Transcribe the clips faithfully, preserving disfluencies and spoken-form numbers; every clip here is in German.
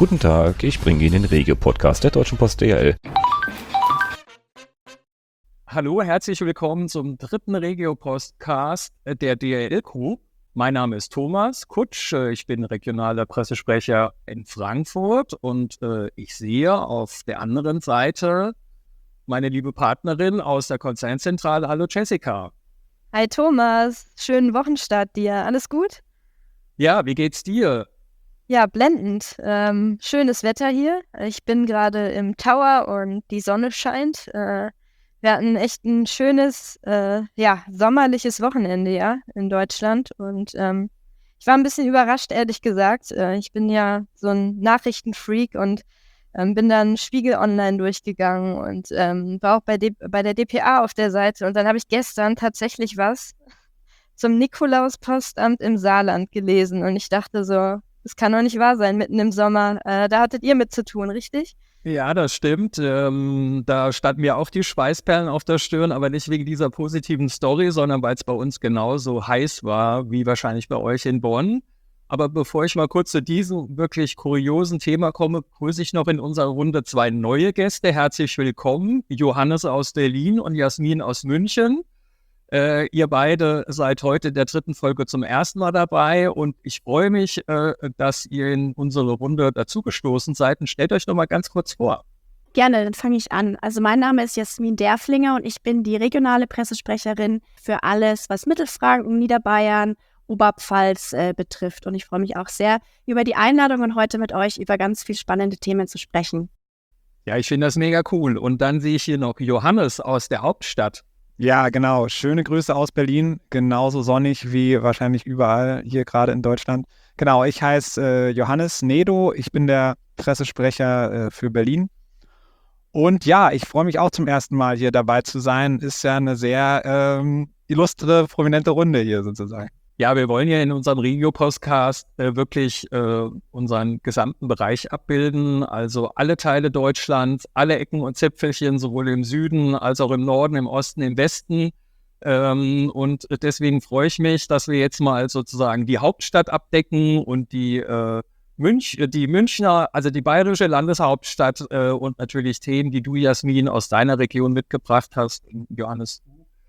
Guten Tag, ich bringe Ihnen den Regio-Podcast der Deutschen Post D H L. Hallo, herzlich willkommen zum dritten Regio-Podcast der D H L-Crew. Mein Name ist Thomas Kutsch, ich bin regionaler Pressesprecher in Frankfurt und äh, ich sehe auf der anderen Seite meine liebe Partnerin aus der Konzernzentrale. Hallo Jessica. Hi Thomas, schönen Wochenstart dir. Alles gut? Ja, wie geht's dir? Ja, blendend. Ähm, schönes Wetter hier. Ich bin gerade im Tower und die Sonne scheint. Äh, wir hatten echt ein schönes, äh, ja, sommerliches Wochenende, ja, in Deutschland. Und ähm, ich war ein bisschen überrascht, ehrlich gesagt. Äh, ich bin ja so ein Nachrichtenfreak und ähm, bin dann Spiegel Online durchgegangen und ähm, war auch bei, D- bei der D P A auf der Seite. Und dann habe ich gestern tatsächlich was zum Nikolauspostamt im Saarland gelesen. Und ich dachte so, das kann doch nicht wahr sein, mitten im Sommer. Äh, da hattet ihr mit zu tun, richtig? Ja, das stimmt. Ähm, da standen mir auch die Schweißperlen auf der Stirn, aber nicht wegen dieser positiven Story, sondern weil es bei uns genauso heiß war, wie wahrscheinlich bei euch in Bonn. Aber bevor ich mal kurz zu diesem wirklich kuriosen Thema komme, begrüße ich noch in unserer Runde zwei neue Gäste. Herzlich willkommen, Johannes aus Berlin und Jasmin aus München. Äh, ihr beide seid heute in der dritten Folge zum ersten Mal dabei und ich freue mich, äh, dass ihr in unsere Runde dazugestoßen seid. Und stellt euch noch mal ganz kurz vor. Gerne, dann fange ich an. Also mein Name ist Jasmin Derflinger und ich bin die regionale Pressesprecherin für alles, was Mittelfranken, Niederbayern, Oberpfalz äh, betrifft. Und ich freue mich auch sehr über die Einladung und heute mit euch über ganz viele spannende Themen zu sprechen. Ja, ich finde das mega cool. Und dann sehe ich hier noch Johannes aus der Hauptstadt. Ja, genau. Schöne Grüße aus Berlin. Genauso sonnig wie wahrscheinlich überall hier gerade in Deutschland. Genau, ich heiße äh, Johannes Nedo. Ich bin der Pressesprecher äh, für Berlin. Und ja, ich freue mich auch zum ersten Mal hier dabei zu sein. Ist ja eine sehr ähm, illustre, prominente Runde hier sozusagen. Ja, wir wollen ja in unserem Regio-Podcast äh, wirklich äh, unseren gesamten Bereich abbilden, also alle Teile Deutschlands, alle Ecken und Zipfelchen, sowohl im Süden als auch im Norden, im Osten, im Westen. Ähm, und deswegen freue ich mich, dass wir jetzt mal sozusagen die Hauptstadt abdecken und die, äh, Münch, die Münchner, also die bayerische Landeshauptstadt äh, und natürlich Themen, die du, Jasmin, aus deiner Region mitgebracht hast, Johannes.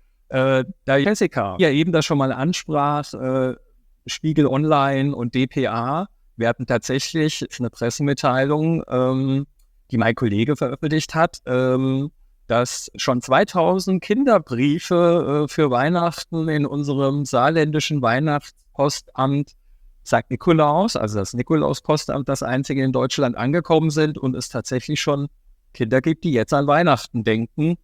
Äh, da Jessica ja eben das schon mal ansprach, äh, Spiegel Online und D P A, wir hatten tatsächlich eine Pressemitteilung, ähm, die mein Kollege veröffentlicht hat, ähm, dass schon zweitausend Kinderbriefe äh, für Weihnachten in unserem saarländischen Weihnachtspostamt Sankt Nikolaus, also das Nikolauspostamt, das einzige in Deutschland angekommen sind und es tatsächlich schon Kinder gibt, die jetzt an Weihnachten denken.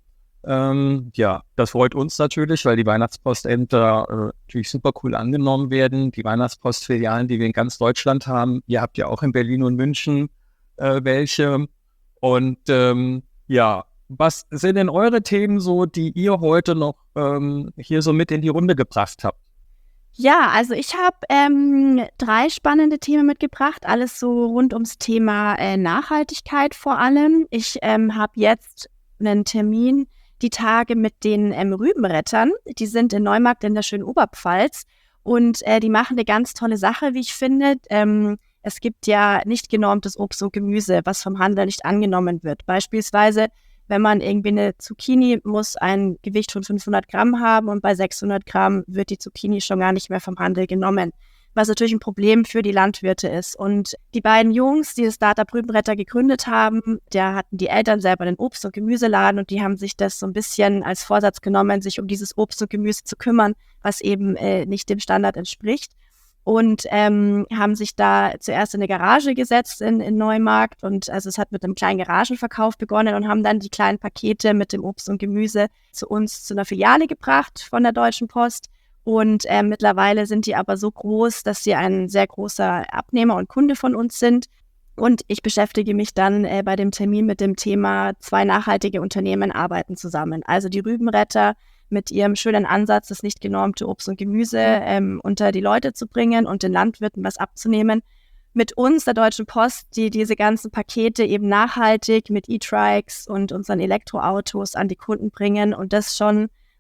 Ähm, ja, das freut uns natürlich, weil die Weihnachtspostämter äh, natürlich super cool angenommen werden. Die Weihnachtspostfilialen, die wir in ganz Deutschland haben, ihr habt ja auch in Berlin und München äh, welche. Und ähm, ja, was sind denn eure Themen so, die ihr heute noch ähm, hier so mit in die Runde gebracht habt? Ja, also ich habe ähm, drei spannende Themen mitgebracht, alles so rund ums Thema äh, Nachhaltigkeit vor allem. Ich ähm, habe jetzt einen Termin die Tage mit den ähm, Rübenrettern. Die sind in Neumarkt in der schönen Oberpfalz und äh, die machen eine ganz tolle Sache, wie ich finde. Ähm, es gibt ja nicht genormtes Obst und Gemüse, was vom Handel nicht angenommen wird. Beispielsweise, wenn man irgendwie eine Zucchini muss ein Gewicht von fünfhundert Gramm haben und bei sechshundert Gramm wird die Zucchini schon gar nicht mehr vom Handel genommen, was natürlich ein Problem für die Landwirte ist. Und die beiden Jungs, die das Startup Rübenretter gegründet haben, da hatten die Eltern selber den Obst- und Gemüseladen und die haben sich das so ein bisschen als Vorsatz genommen, sich um dieses Obst und Gemüse zu kümmern, was eben äh, nicht dem Standard entspricht. Und ähm, haben sich da zuerst in eine Garage gesetzt in, in Neumarkt und also es hat mit einem kleinen Garagenverkauf begonnen und haben dann die kleinen Pakete mit dem Obst und Gemüse zu uns zu einer Filiale gebracht von der Deutschen Post. Und äh, mittlerweile sind die aber so groß, dass sie ein sehr großer Abnehmer und Kunde von uns sind. Und ich beschäftige mich dann äh, bei dem Termin mit dem Thema, zwei nachhaltige Unternehmen arbeiten zusammen. Also die Rübenretter mit ihrem schönen Ansatz, das nicht genormte Obst und Gemüse ähm, unter die Leute zu bringen und den Landwirten was abzunehmen. Mit uns, der Deutschen Post, die diese ganzen Pakete eben nachhaltig mit E-Trikes und unseren Elektroautos an die Kunden bringen und das schon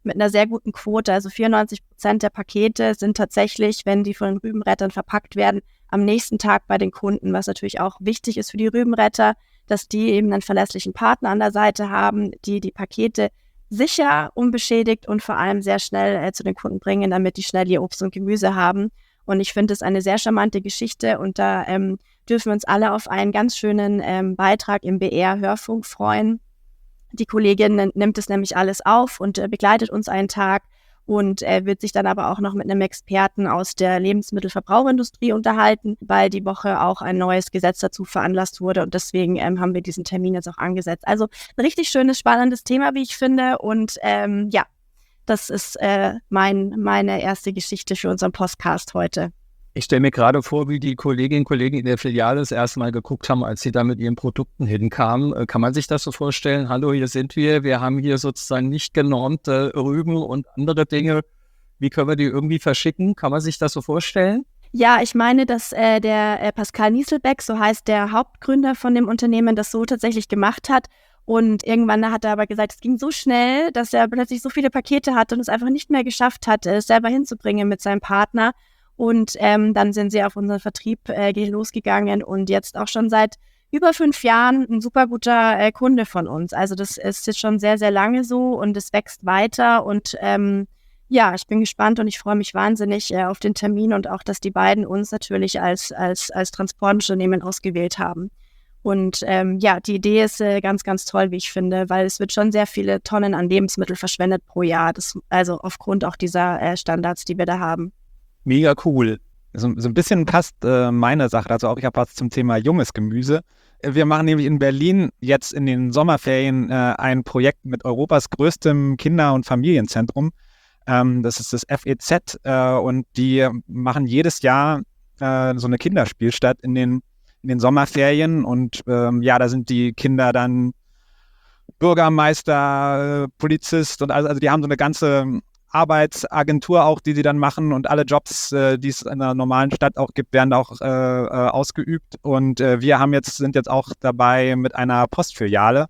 mit einer sehr guten Quote. Also vierundneunzig Prozent der Pakete sind tatsächlich, wenn die von den Rübenrettern verpackt werden, am nächsten Tag bei den Kunden, was natürlich auch wichtig ist für die Rübenretter, dass die eben einen verlässlichen Partner an der Seite haben, die die Pakete sicher, unbeschädigt und vor allem sehr schnell äh, zu den Kunden bringen, damit die schnell ihr Obst und Gemüse haben. Und ich finde es eine sehr charmante Geschichte und da ähm, dürfen wir uns alle auf einen ganz schönen ähm, Beitrag im B R-Hörfunk freuen. Die Kollegin nimmt es nämlich alles auf und äh, begleitet uns einen Tag und äh, wird sich dann aber auch noch mit einem Experten aus der Lebensmittelverbrauchindustrie unterhalten, weil die Woche auch ein neues Gesetz dazu veranlasst wurde und deswegen ähm, haben wir diesen Termin jetzt auch angesetzt. Also ein richtig schönes, spannendes Thema, wie ich finde und ähm, ja, das ist äh, mein, meine erste Geschichte für unseren Podcast heute. Ich stelle mir gerade vor, wie die Kolleginnen und Kollegen in der Filiale das erste Mal geguckt haben, als sie da mit ihren Produkten hinkamen. Äh, kann man sich das so vorstellen? Hallo, hier sind wir. Wir haben hier sozusagen nicht genormte Rüben und andere Dinge. Wie können wir die irgendwie verschicken? Kann man sich das so vorstellen? Ja, ich meine, dass äh, der äh, Pascal Nieselbeck, so heißt der Hauptgründer von dem Unternehmen, das so tatsächlich gemacht hat. Und irgendwann hat er aber gesagt, es ging so schnell, dass er plötzlich so viele Pakete hatte und es einfach nicht mehr geschafft hat, es selber hinzubringen mit seinem Partner. Und ähm, dann sind sie auf unseren Vertrieb äh, losgegangen und jetzt auch schon seit über fünf Jahren ein super guter äh, Kunde von uns. Also das ist jetzt schon sehr, sehr lange so und es wächst weiter. Und ähm, ja, ich bin gespannt und ich freue mich wahnsinnig äh, auf den Termin und auch, dass die beiden uns natürlich als, als, als Transportunternehmen ausgewählt haben. Und ähm, ja, die Idee ist äh, ganz, ganz toll, wie ich finde, weil es wird schon sehr viele Tonnen an Lebensmittel verschwendet pro Jahr. Das, also aufgrund auch dieser äh, Standards, die wir da haben. Mega cool. So, so ein bisschen passt äh, meine Sache dazu auch. Ich habe was zum Thema junges Gemüse. Wir machen nämlich in Berlin jetzt in den Sommerferien äh, ein Projekt mit Europas größtem Kinder- und Familienzentrum. Ähm, das ist das F E Z äh, und die machen jedes Jahr äh, so eine Kinderspielstadt in den, in den Sommerferien und ähm, ja, da sind die Kinder dann Bürgermeister, äh, Polizist und also, also die haben so eine ganze Arbeitsagentur auch, die sie dann machen und alle Jobs, äh, die es in einer normalen Stadt auch gibt, werden auch äh, äh, ausgeübt und äh, wir haben jetzt, sind jetzt auch dabei mit einer Postfiliale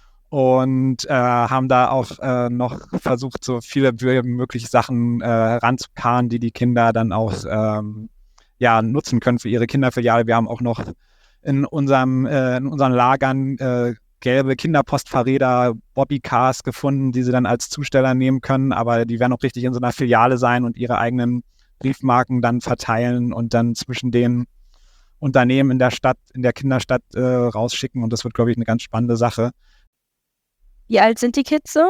und äh, haben da auch äh, noch versucht, so viele wie möglich Sachen äh, heranzukarren, die die Kinder dann auch ähm, ja, nutzen können für ihre Kinderfiliale. Wir haben auch noch in unserem äh, in unseren Lagern äh, gelbe Kinderpostfahrräder, Bobbycars gefunden, die sie dann als Zusteller nehmen können, aber die werden auch richtig in so einer Filiale sein und ihre eigenen Briefmarken dann verteilen und dann zwischen den Unternehmen in der Stadt, in der Kinderstadt äh, rausschicken und das wird, glaube ich, eine ganz spannende Sache. Wie alt sind die Kids so?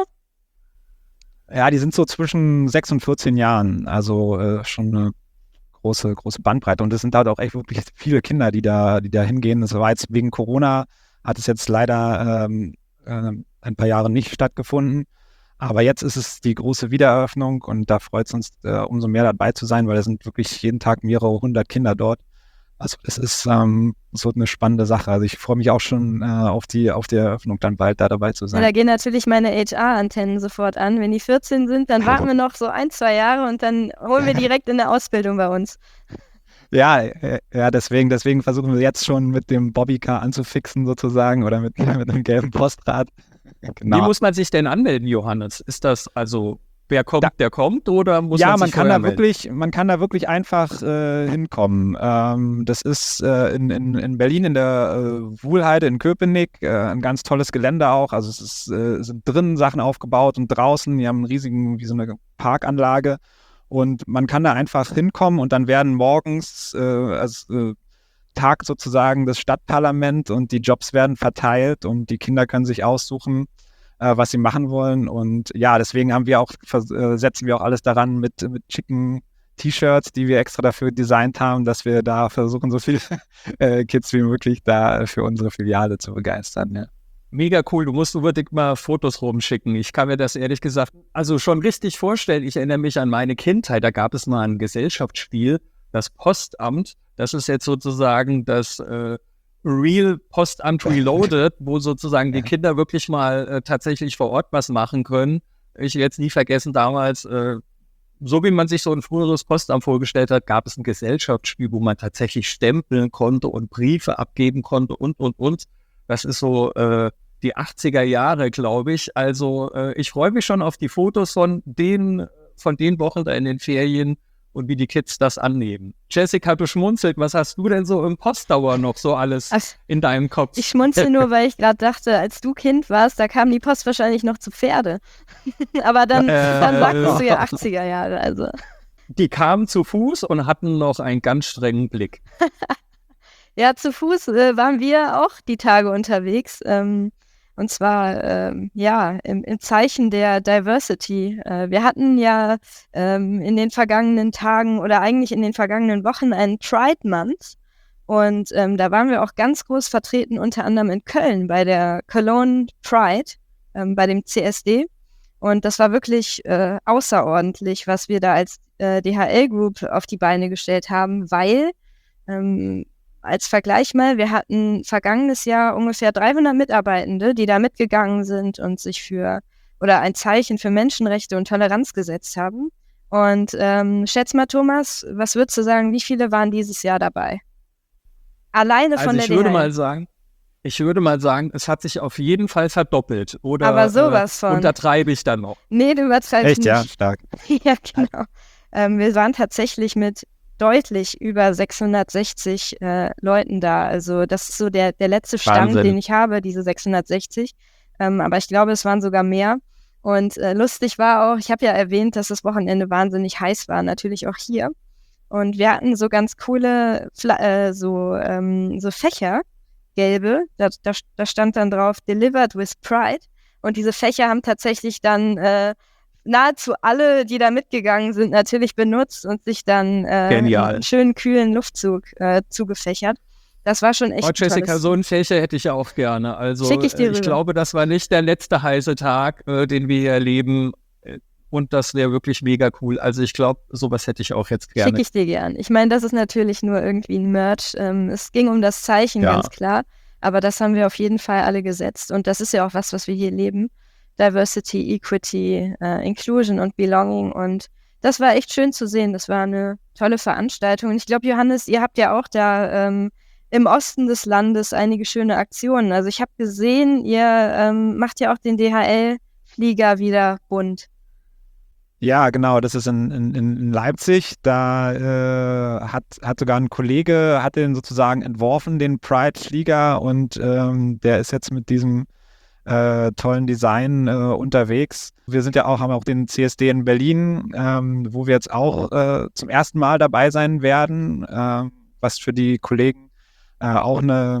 Ja, die sind so zwischen sechs und vierzehn Jahren, also äh, schon eine große, große Bandbreite und es sind halt auch echt wirklich viele Kinder, die da, die da hingehen. Das war jetzt wegen Corona hat es jetzt leider ähm, äh, ein paar Jahre nicht stattgefunden. Aber jetzt ist es die große Wiedereröffnung und da freut es uns äh, umso mehr dabei zu sein, weil es sind wirklich jeden Tag mehrere hundert Kinder dort. Also es ist ähm, so eine spannende Sache. Also ich freue mich auch schon äh, auf die auf die Eröffnung dann bald da dabei zu sein. Ja, da gehen natürlich meine H R-Antennen sofort an. Wenn die vierzehn sind, dann warten wir noch so ein, zwei Jahre und dann holen wir direkt in der Ausbildung bei uns. Ja, ja, deswegen, deswegen versuchen wir jetzt schon mit dem Bobbycar anzufixen sozusagen oder mit, mit einem gelben Postrad. Genau. Wie muss man sich denn anmelden, Johannes? Ist das also, wer kommt, da, der kommt oder muss ja, man sich man kann da melden? wirklich, man kann da wirklich einfach äh, hinkommen. Ähm, das ist äh, in, in, in Berlin in der äh, Wuhlheide in Köpenick, äh, ein ganz tolles Gelände auch. Also es ist, äh, sind drinnen Sachen aufgebaut und draußen, die haben einen riesigen, wie so eine Parkanlage. Und man kann da einfach hinkommen und dann werden morgens äh, als äh, Tag sozusagen das Stadtparlament und die Jobs werden verteilt und die Kinder können sich aussuchen, äh, was sie machen wollen. Und ja, deswegen haben wir auch, äh, setzen wir auch alles daran mit, mit schicken T-Shirts, die wir extra dafür designt haben, dass wir da versuchen, so viele äh, Kids wie möglich da für unsere Filiale zu begeistern. Ja. Mega cool, du musst unbedingt mal Fotos rumschicken. Ich kann mir das ehrlich gesagt also schon richtig vorstellen. Ich erinnere mich an meine Kindheit, da gab es mal ein Gesellschaftsspiel, das Postamt. Das ist jetzt sozusagen das äh, Real Postamt Reloaded, wo sozusagen die Kinder wirklich mal äh, tatsächlich vor Ort was machen können. Ich werde jetzt nie vergessen, damals, äh, so wie man sich so ein früheres Postamt vorgestellt hat, gab es ein Gesellschaftsspiel, wo man tatsächlich stempeln konnte und Briefe abgeben konnte und, und, und. Das ist so, äh, die achtziger Jahre, glaube ich. Also äh, ich freue mich schon auf die Fotos von den, von den Wochen da in den Ferien und wie die Kids das annehmen. Jessica, du schmunzelt. Was hast du denn so im Postdauer noch so alles Ach, in deinem Kopf? ich schmunzel nur, weil ich gerade dachte, als du Kind warst, da kam die Post wahrscheinlich noch zu Pferde. Aber dann, Äh, dann sagtest du ja achtziger Jahre, also. Die kamen zu Fuß und hatten noch einen ganz strengen Blick. Ja, zu Fuß äh, waren wir auch die Tage unterwegs. Ähm, und zwar, ähm, ja, im, im Zeichen der Diversity. Äh, wir hatten ja ähm, in den vergangenen Tagen oder eigentlich in den vergangenen Wochen einen Pride Month. Und ähm, da waren wir auch ganz groß vertreten, unter anderem in Köln bei der Cologne Pride, ähm, bei dem C S D. Und das war wirklich äh, außerordentlich, was wir da als äh, D H L Group auf die Beine gestellt haben, weil ähm, als Vergleich mal, wir hatten vergangenes Jahr ungefähr dreihundert Mitarbeitende, die da mitgegangen sind und sich für oder ein Zeichen für Menschenrechte und Toleranz gesetzt haben. Und ähm, schätz mal, Thomas, was würdest du sagen, wie viele waren dieses Jahr dabei? Alleine Also von der ich würde D H L. mal sagen, ich würde mal sagen, es hat sich auf jeden Fall verdoppelt. Oder Aber sowas äh, von. untertreibe ich dann noch. Nee, du übertreibst Echt, nicht. ja, stark. Ja, genau. Ähm, wir waren tatsächlich mit deutlich über sechshundertsechzig äh, Leuten da. Also das ist so der, der letzte Stand, Wahnsinn. den ich habe, diese sechshundertsechzig. Ähm, aber ich glaube, es waren sogar mehr. Und äh, lustig war auch, ich habe ja erwähnt, dass das Wochenende wahnsinnig heiß war, natürlich auch hier. Und wir hatten so ganz coole Fla- äh, so, ähm, so Fächer, gelbe, da, da, da stand dann drauf Delivered with Pride. Und diese Fächer haben tatsächlich dann äh, nahezu alle, die da mitgegangen sind, natürlich benutzt und sich dann äh, Genial. einen schönen, kühlen Luftzug äh, zugefächert. Das war schon echt Oh, ein Jessica, tolles. so ein Fächer hätte ich ja auch gerne. Also Schick ich dir äh, ich rüber. glaube, das war nicht der letzte heiße Tag, äh, den wir hier erleben. Äh, Und das wäre wirklich mega cool. Also ich glaube, sowas hätte ich auch jetzt gerne. Schicke ich dir gern. Ich meine, das ist natürlich nur irgendwie ein Merch. Ähm, es ging um das Zeichen, Ja. ganz klar. Aber das haben wir auf jeden Fall alle gesetzt. Und das ist ja auch was, was wir hier leben. Diversity, Equity, äh, Inclusion und Belonging. Und das war echt schön zu sehen. Das war eine tolle Veranstaltung. Und ich glaube, Johannes, ihr habt ja auch da ähm, im Osten des Landes einige schöne Aktionen. Also ich habe gesehen, ihr ähm, macht ja auch den D H L-Flieger wieder bunt. Ja, genau, das ist in, in, in Leipzig. Da äh, hat, hat sogar ein Kollege, hat den sozusagen entworfen, den Pride-Flieger, und ähm, der ist jetzt mit diesem äh, tollen Design äh, unterwegs. Wir sind ja auch, haben auch den C S D in Berlin, ähm, wo wir jetzt auch äh, zum ersten Mal dabei sein werden, äh, was für die Kollegen äh, auch eine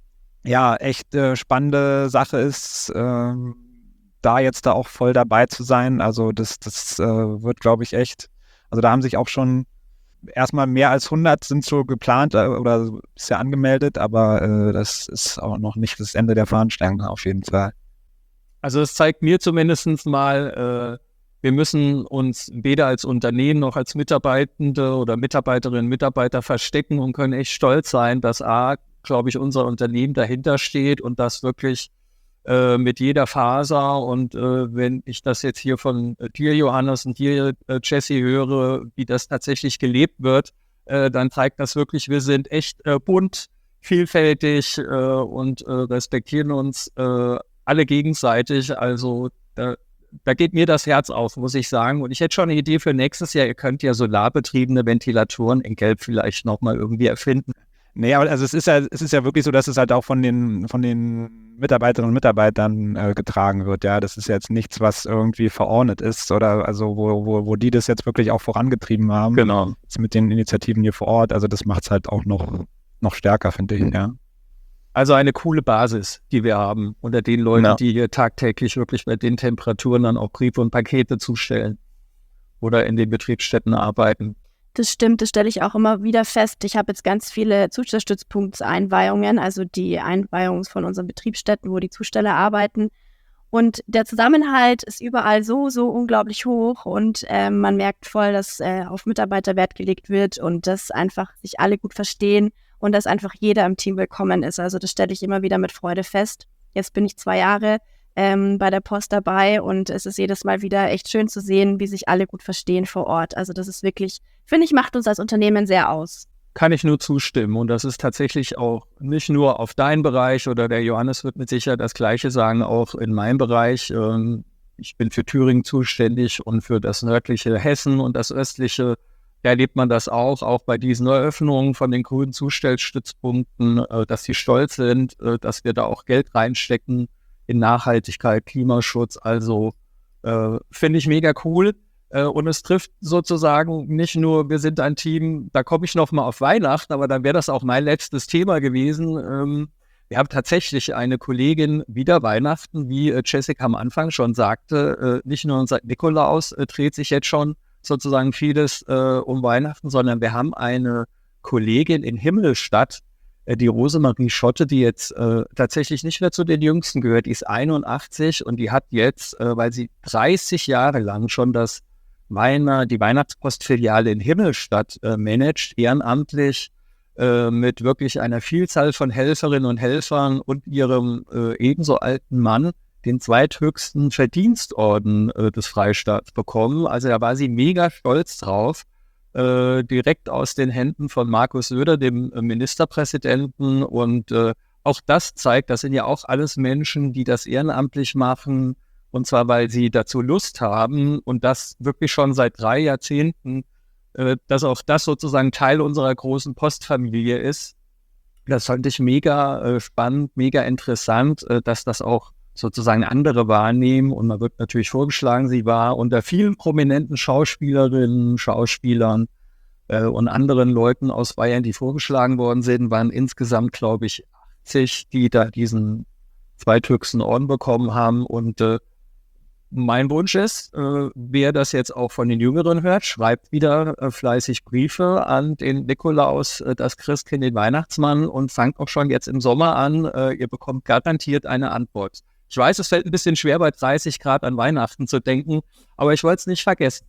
ja, echt äh, spannende Sache ist, ähm, da jetzt da auch voll dabei zu sein. Also das, das äh, wird, glaube ich, echt, also da haben sich auch schon erstmal mehr als hundert sind so geplant äh, oder ist ja angemeldet, aber äh, das ist auch noch nicht das Ende der Veranstaltung auf jeden Fall. Also es zeigt mir zumindest mal, äh, wir müssen uns weder als Unternehmen noch als Mitarbeitende oder Mitarbeiterinnen und Mitarbeiter verstecken und können echt stolz sein, dass A, glaube ich, unser Unternehmen dahinter steht und das wirklich äh, mit jeder Faser. Und äh, wenn ich das jetzt hier von äh, dir, Johannes, und dir, äh, Jessie, höre, wie das tatsächlich gelebt wird, äh, dann zeigt das wirklich, wir sind echt äh, bunt, vielfältig äh, und äh, respektieren uns äh, alle gegenseitig. Also da, da geht mir das Herz auf, muss ich sagen. Und ich hätte schon eine Idee für nächstes Jahr. Ihr könnt ja solarbetriebene Ventilatoren in Gelb vielleicht nochmal irgendwie erfinden. Nee, aber also es ist ja, es ist ja wirklich so, dass es halt auch von den, von den Mitarbeiterinnen und Mitarbeitern äh, getragen wird. Ja, das ist jetzt nichts, was irgendwie verordnet ist oder also wo, wo, wo die das jetzt wirklich auch vorangetrieben haben. Genau. Jetzt mit den Initiativen hier vor Ort. Also das macht es halt auch noch, noch stärker, finde ich, ja. Also eine coole Basis, die wir haben unter den Leuten, Ja. die hier tagtäglich wirklich bei den Temperaturen dann auch Briefe und Pakete zustellen oder in den Betriebsstätten arbeiten. Das stimmt, das stelle ich auch immer wieder fest. Ich habe jetzt ganz viele Zustellstützpunktseinweihungen, also die Einweihungen von unseren Betriebsstätten, wo die Zusteller arbeiten. Und der Zusammenhalt ist überall so, so unglaublich hoch und äh, man merkt voll, dass äh, auf Mitarbeiter Wert gelegt wird und dass einfach sich alle gut verstehen und dass einfach jeder im Team willkommen ist. Also das stelle ich immer wieder mit Freude fest. Jetzt bin ich zwei Jahre ähm, bei der Post dabei und es ist jedes Mal wieder echt schön zu sehen, wie sich alle gut verstehen vor Ort. Also das ist wirklich, finde ich, macht uns als Unternehmen sehr aus. kann ich nur zustimmen. Und das ist tatsächlich auch nicht nur auf deinen Bereich, oder der Johannes wird mit Sicherheit das Gleiche sagen, auch in meinem Bereich. Ähm, ich bin für Thüringen zuständig und für das nördliche Hessen und das östliche. Da erlebt man das auch, auch bei diesen Eröffnungen von den grünen Zustellstützpunkten, äh, dass sie stolz sind, äh, dass wir da auch Geld reinstecken in Nachhaltigkeit, Klimaschutz. Also äh, finde ich mega cool. Äh, und es trifft sozusagen nicht nur, wir sind ein Team, da komme ich noch mal auf Weihnachten, aber dann wäre das auch mein letztes Thema gewesen. Ähm, wir haben tatsächlich eine Kollegin, wieder Weihnachten, wie äh, Jessica am Anfang schon sagte, äh, nicht nur seit Nikolaus äh, dreht sich jetzt schon sozusagen vieles äh, um Weihnachten, sondern wir haben eine Kollegin in Himmelstadt, äh, die Rosemarie Schotte, die jetzt äh, tatsächlich nicht mehr zu den Jüngsten gehört, die ist einundachtzig und die hat jetzt, äh, weil sie dreißig Jahre lang schon das Weihnacht, die Weihnachtspostfiliale in Himmelstadt äh, managt, ehrenamtlich äh, mit wirklich einer Vielzahl von Helferinnen und Helfern und ihrem äh, ebenso alten Mann, den zweithöchsten Verdienstorden äh, des Freistaats bekommen. Also da war sie mega stolz drauf, äh, direkt aus den Händen von Markus Söder, dem äh, Ministerpräsidenten. Und äh, auch das zeigt, das sind ja auch alles Menschen, die das ehrenamtlich machen, und zwar, weil sie dazu Lust haben und das wirklich schon seit drei Jahrzehnten, äh, dass auch das sozusagen Teil unserer großen Postfamilie ist. Das fand ich mega äh, spannend, mega interessant, äh, dass das auch sozusagen andere wahrnehmen, und man wird natürlich vorgeschlagen, sie war unter vielen prominenten Schauspielerinnen, Schauspielern äh, und anderen Leuten aus Bayern, die vorgeschlagen worden sind, waren insgesamt, glaube ich, achtzig, die da diesen zweithöchsten Orden bekommen haben. Und äh, mein Wunsch ist, äh, wer das jetzt auch von den Jüngeren hört, schreibt wieder äh, fleißig Briefe an den Nikolaus, äh, das Christkind, den Weihnachtsmann, und fangt auch schon jetzt im Sommer an. Äh, ihr bekommt garantiert eine Antwort. Ich weiß, es fällt ein bisschen schwer, bei dreißig Grad an Weihnachten zu denken, aber ich wollte es nicht vergessen.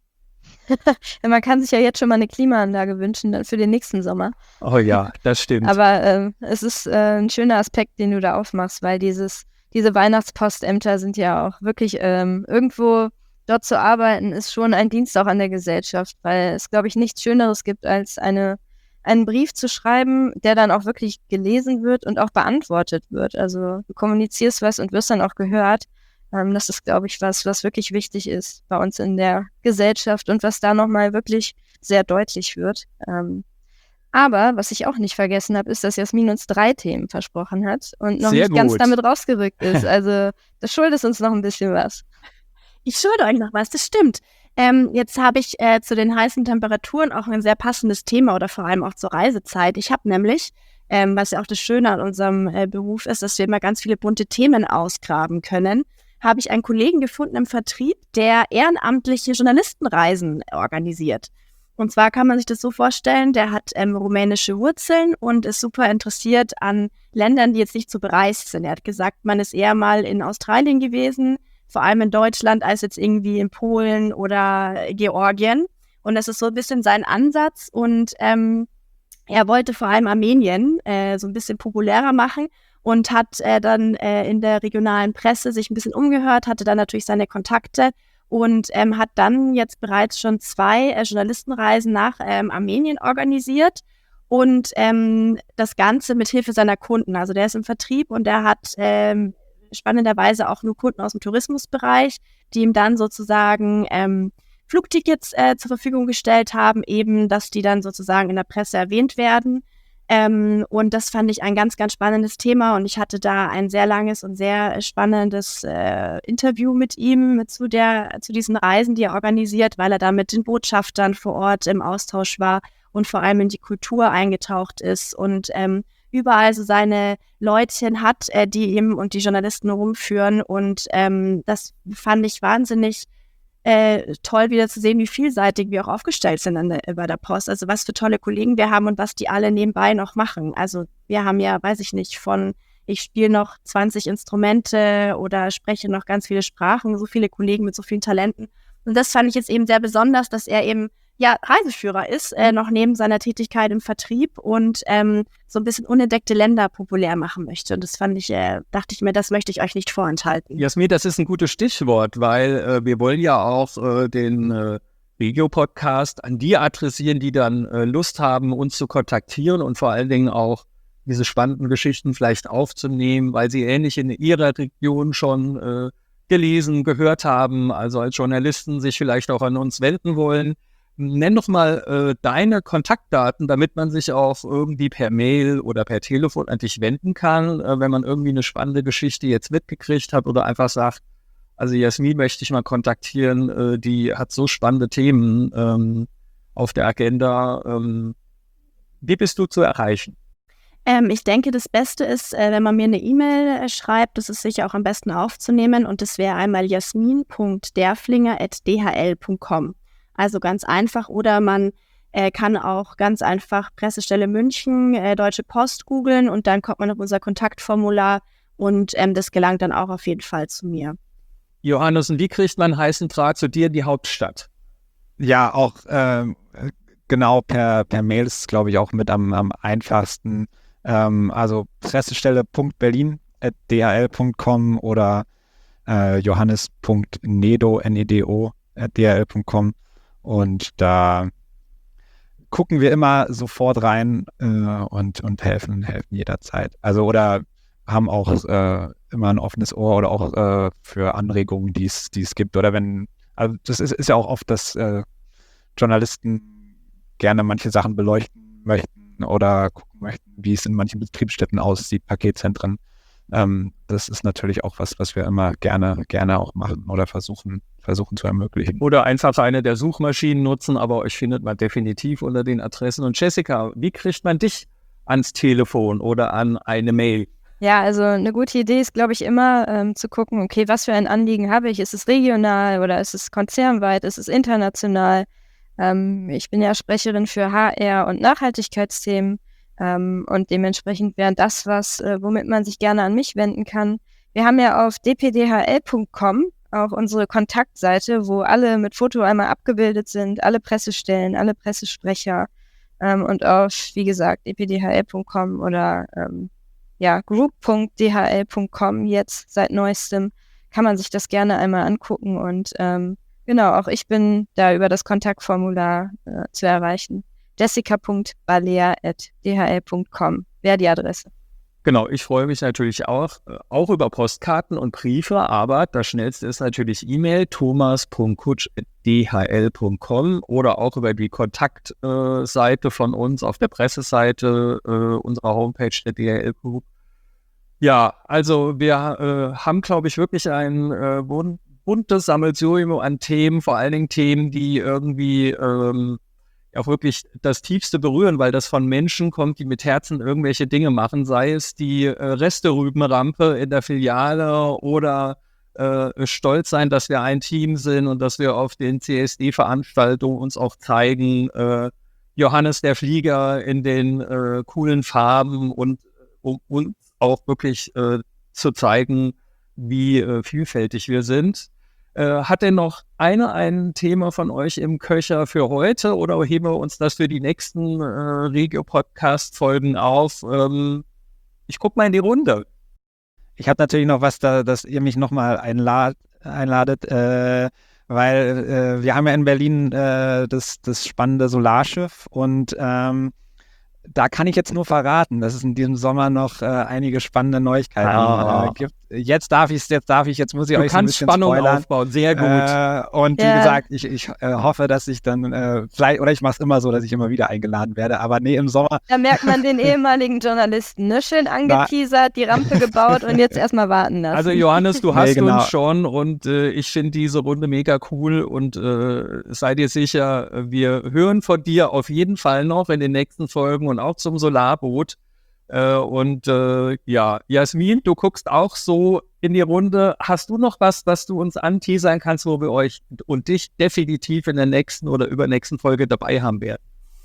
Man kann sich ja jetzt schon mal eine Klimaanlage wünschen, dann für den nächsten Sommer. Oh ja, das stimmt. Aber äh, es ist äh, ein schöner Aspekt, den du da aufmachst, weil dieses, diese Weihnachtspostämter sind ja auch wirklich ähm, irgendwo dort zu arbeiten, ist schon ein Dienst auch an der Gesellschaft, weil es, glaube ich, nichts Schöneres gibt, als eine einen Brief zu schreiben, der dann auch wirklich gelesen wird und auch beantwortet wird. Also du kommunizierst was und wirst dann auch gehört. Ähm, das ist, glaube ich, was, was wirklich wichtig ist bei uns in der Gesellschaft und was da nochmal wirklich sehr deutlich wird. Ähm, aber was ich auch nicht vergessen habe, ist, dass Jasmin uns drei Themen versprochen hat und noch Sehr nicht ganz gut. damit rausgerückt ist. Also das schuldet uns noch ein bisschen was. Ich schulde euch noch was, das stimmt. Ähm, jetzt habe ich äh, zu den heißen Temperaturen auch ein sehr passendes Thema oder vor allem auch zur Reisezeit. Ich habe nämlich, ähm, was ja auch das Schöne an unserem äh, Beruf ist, dass wir immer ganz viele bunte Themen ausgraben können, habe ich einen Kollegen gefunden im Vertrieb, der ehrenamtliche Journalistenreisen organisiert. Und zwar kann man sich das so vorstellen, der hat ähm, rumänische Wurzeln und ist super interessiert an Ländern, die jetzt nicht so bereist sind. Er hat gesagt, man ist eher mal in Australien gewesen, vor allem in Deutschland, als jetzt irgendwie in Polen oder Georgien. Und das ist so ein bisschen sein Ansatz. Und ähm, er wollte vor allem Armenien äh, so ein bisschen populärer machen und hat äh, dann äh, in der regionalen Presse sich ein bisschen umgehört, hatte dann natürlich seine Kontakte und ähm, hat dann jetzt bereits schon zwei äh, Journalistenreisen nach ähm, Armenien organisiert. Und ähm, das Ganze mit Hilfe seiner Kunden. Also der ist im Vertrieb und der hat ähm, spannenderweise auch nur Kunden aus dem Tourismusbereich, die ihm dann sozusagen ähm, Flugtickets äh, zur Verfügung gestellt haben, eben, dass die dann sozusagen in der Presse erwähnt werden. Ähm, und das fand ich ein ganz, ganz spannendes Thema und ich hatte da ein sehr langes und sehr spannendes äh, Interview mit ihm mit zu, der, zu diesen Reisen, die er organisiert, weil er da mit den Botschaftern vor Ort im Austausch war und vor allem in die Kultur eingetaucht ist und ähm, überall so seine Leutchen hat, äh, die ihm und die Journalisten rumführen. Und ähm, das fand ich wahnsinnig äh, toll, wieder zu sehen, wie vielseitig wir auch aufgestellt sind an der, bei der Post. Also was für tolle Kollegen wir haben und was die alle nebenbei noch machen. Also wir haben ja, weiß ich nicht, von ich spiele noch zwanzig Instrumente oder spreche noch ganz viele Sprachen, so viele Kollegen mit so vielen Talenten. Und das fand ich jetzt eben sehr besonders, dass er eben ja, Reiseführer ist, äh, noch neben seiner Tätigkeit im Vertrieb und ähm, so ein bisschen unentdeckte Länder populär machen möchte. Und das fand ich, äh, dachte ich mir, das möchte ich euch nicht vorenthalten. Jasmin, das ist ein gutes Stichwort, weil äh, wir wollen ja auch äh, den äh, Regio-Podcast an die adressieren, die dann äh, Lust haben, uns zu kontaktieren und vor allen Dingen auch diese spannenden Geschichten vielleicht aufzunehmen, weil sie ähnlich in ihrer Region schon äh, gelesen, gehört haben, also als Journalisten sich vielleicht auch an uns wenden wollen. Nenn doch mal äh, deine Kontaktdaten, damit man sich auch irgendwie per Mail oder per Telefon an dich wenden kann, äh, wenn man irgendwie eine spannende Geschichte jetzt mitgekriegt hat oder einfach sagt, also Jasmin möchte ich mal kontaktieren, äh, die hat so spannende Themen ähm, auf der Agenda. Ähm, wie bist du zu erreichen? Ähm, ich denke, das Beste ist, äh, wenn man mir eine E-Mail äh, schreibt, das ist sicher auch am besten aufzunehmen und das wäre einmal jasmin punkt derflinger at d h l punkt com. Also ganz einfach, oder man äh, kann auch ganz einfach Pressestelle München, äh, Deutsche Post googeln und dann kommt man auf unser Kontaktformular und ähm, das gelangt dann auch auf jeden Fall zu mir. Johannes, und wie kriegt man einen heißen Draht zu dir in die Hauptstadt? Ja, auch ähm, genau per, per Mail ist, glaube ich, auch mit am, am einfachsten. Ähm, also pressestelle punkt berlin at d h l punkt com oder äh, johannes punkt nedo, N E D O, at d h l punkt com. Und da gucken wir immer sofort rein äh, und, und helfen, helfen jederzeit. Also oder haben auch äh, immer ein offenes Ohr oder auch äh, für Anregungen, die es gibt. Oder wenn, also das ist, ist ja auch oft, dass äh, Journalisten gerne manche Sachen beleuchten möchten oder gucken möchten, wie es in manchen Betriebsstätten aussieht, Paketzentren. Ähm, das ist natürlich auch was, was wir immer gerne, gerne auch machen oder versuchen, versuchen zu ermöglichen. Oder einfach eine der Suchmaschinen nutzen, aber euch findet man definitiv unter den Adressen. Und Jessica, wie kriegt man dich ans Telefon oder an eine Mail? Ja, also eine gute Idee ist, glaube ich, immer ähm, zu gucken, okay, was für ein Anliegen habe ich? Ist es regional oder ist es konzernweit? Ist es international? Ähm, ich bin ja Sprecherin für H R und Nachhaltigkeitsthemen ähm, und dementsprechend wäre das was, äh, womit man sich gerne an mich wenden kann. Wir haben ja auf d p d h l punkt com auch unsere Kontaktseite, wo alle mit Foto einmal abgebildet sind, alle Pressestellen, alle Pressesprecher ähm, und auf, wie gesagt, d p d h l punkt com oder ähm, ja, group punkt d h l punkt com jetzt seit neuestem, kann man sich das gerne einmal angucken und ähm, genau, auch ich bin da über das Kontaktformular äh, zu erreichen. jessica punkt baler at d h l punkt com wäre die Adresse. Genau, ich freue mich natürlich auch, äh, auch über Postkarten und Briefe, aber das Schnellste ist natürlich E-Mail, thomas punkt kutsch at d h l punkt com oder auch über die Kontaktseite äh, von uns auf der Presseseite äh, unserer Homepage der D H L Group. Ja, also wir äh, haben, glaube ich, wirklich ein äh, buntes Sammelsurium an Themen, vor allen Dingen Themen, die irgendwie ähm, auch wirklich das Tiefste berühren, weil das von Menschen kommt, die mit Herzen irgendwelche Dinge machen, sei es die äh, Resterübenrampe in der Filiale oder äh, stolz sein, dass wir ein Team sind und dass wir auf den C S D-Veranstaltungen uns auch zeigen, äh, Johannes der Flieger in den äh, coolen Farben und um uns auch wirklich äh, zu zeigen, wie äh, vielfältig wir sind. Äh, hat denn noch einer ein Thema von euch im Köcher für heute oder heben wir uns das für die nächsten äh, Regio-Podcast-Folgen auf? Ähm, ich gucke mal in die Runde. Ich habe natürlich noch was, da, dass ihr mich nochmal einlad, einladet, äh, weil äh, wir haben ja in Berlin äh, das, das spannende Solarschiff und ähm, da kann ich jetzt nur verraten, dass es in diesem Sommer noch äh, einige spannende Neuigkeiten ah. äh, gibt. Jetzt darf ich jetzt darf ich, jetzt muss ich du euch so ein bisschen Spannung spoilern. aufbauen, sehr gut. Äh, und ja. wie gesagt, ich, ich äh, hoffe, dass ich dann äh, vielleicht, oder ich mache es immer so, dass ich immer wieder eingeladen werde, aber nee, im Sommer. Da merkt man den ehemaligen Journalisten, ne? Schön angeteasert, die Rampe gebaut und jetzt erstmal warten lassen. Also Johannes, du hast nee, genau. uns schon und äh, ich finde diese Runde mega cool und äh, sei dir sicher, wir hören von dir auf jeden Fall noch in den nächsten Folgen und auch zum Solarboot. Äh, und äh, ja, Jasmin, du guckst auch so in die Runde. Hast du noch was, was du uns anteasern kannst, wo wir euch und dich definitiv in der nächsten oder übernächsten Folge dabei haben werden?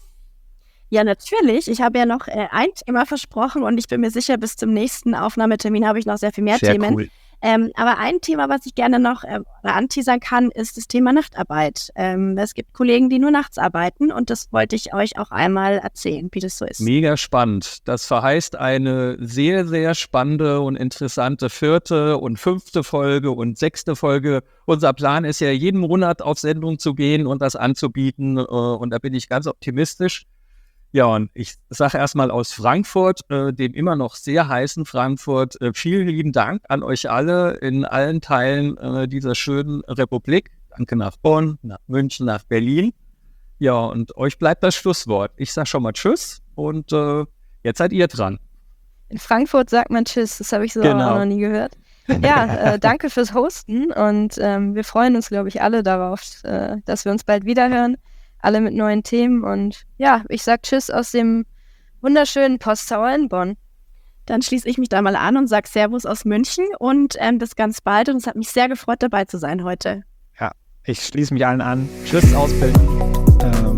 Ja, natürlich. Ich habe ja noch äh, ein Thema versprochen und ich bin mir sicher, bis zum nächsten Aufnahmetermin habe ich noch sehr viel mehr sehr Themen. Cool. Ähm, aber ein Thema, was ich gerne noch äh, anteasern kann, ist das Thema Nachtarbeit. Ähm, es gibt Kollegen, die nur nachts arbeiten und das wollte ich euch auch einmal erzählen, wie das so ist. Mega spannend. Das verheißt eine sehr, sehr spannende und interessante vierte und fünfte Folge und sechste Folge. Unser Plan ist ja, jeden Monat auf Sendung zu gehen und das anzubieten äh, und da bin ich ganz optimistisch. Ja, und ich sage erstmal aus Frankfurt, äh, dem immer noch sehr heißen Frankfurt, äh, vielen lieben Dank an euch alle in allen Teilen äh, dieser schönen Republik. Danke nach Bonn, nach München, nach Berlin. Ja, und euch bleibt das Schlusswort. Ich sage schon mal Tschüss und äh, jetzt seid ihr dran. In Frankfurt sagt man Tschüss, das habe ich so Genau. auch noch nie gehört. Ja, äh, danke fürs Hosten und ähm, wir freuen uns, glaube ich, alle darauf, äh, dass wir uns bald wiederhören. Alle mit neuen Themen und ja, ich sag Tschüss aus dem wunderschönen Posttower in Bonn. Dann schließe ich mich da mal an und sage Servus aus München und ähm, bis ganz bald und es hat mich sehr gefreut, dabei zu sein heute. Ja, ich schließe mich allen an. Tschüss aus Berlin. Ähm,